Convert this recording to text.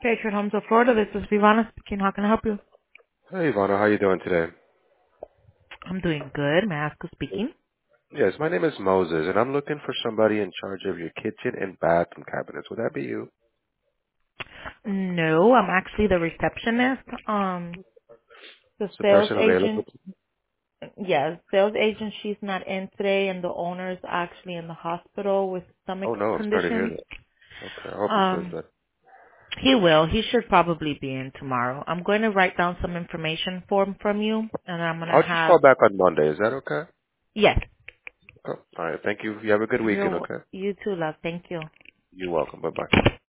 Patriot Homes of Florida. This is Vivana speaking. How can I help you? Hey, Ivana, how you doing today? I'm doing good. May I ask who's speaking? Yes, my name is Moses, and I'm looking for somebody in charge of your kitchen and bathroom cabinets. Would that be you? No, I'm actually the receptionist. The Is the sales person available? agent, yes, sales agent, she's not in today, and the owner's actually in the hospital with stomach Oh, no, I'm sorry to hear conditions. that. Okay, I hope he feels Um, better. he will. He should probably be in tomorrow. I'm going to write down some information form from you, and I'm going to I'll just have, call back on Monday. Is that okay? yes, Oh, all right, thank you. You have a good weekend, okay? you too, love. Thank you. You're welcome. Bye-bye.